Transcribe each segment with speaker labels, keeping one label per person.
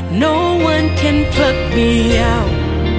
Speaker 1: no one can pluck me out.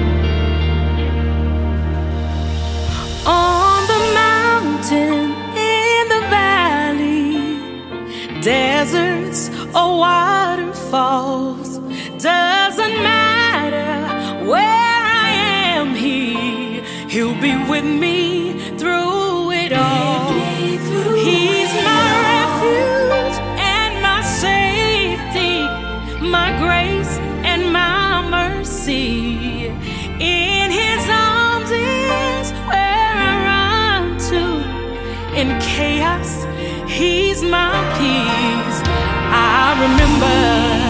Speaker 1: On the mountain, in the valley, deserts or waterfalls, doesn't matter where I am, He'll be with me through it all. He's my refuge and my safety, my grace and my mercy. In His arms is where I run to. In chaos, He's my peace. I remember